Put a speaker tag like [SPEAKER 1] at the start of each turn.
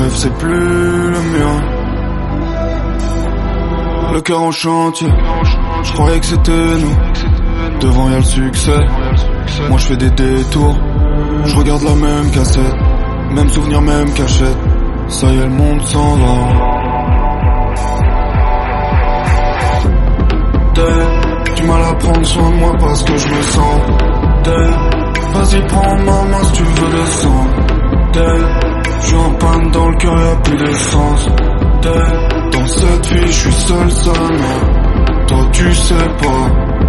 [SPEAKER 1] rêve c'est plus le mien. Le cœur en chantier, je croyais que c'était nous. Devant y'a le succès, moi je fais des détours. Je regarde la même cassette, même souvenir, même cachette. Ça y est, le monde s'en va. Du mal à prendre soin de moi parce que je me sens vas-y prends ma main si tu veux descendre. Je suis en panne dans le cœur, y'a plus d'essence. Dans cette vie je suis seul seulement. Toi tu sais pas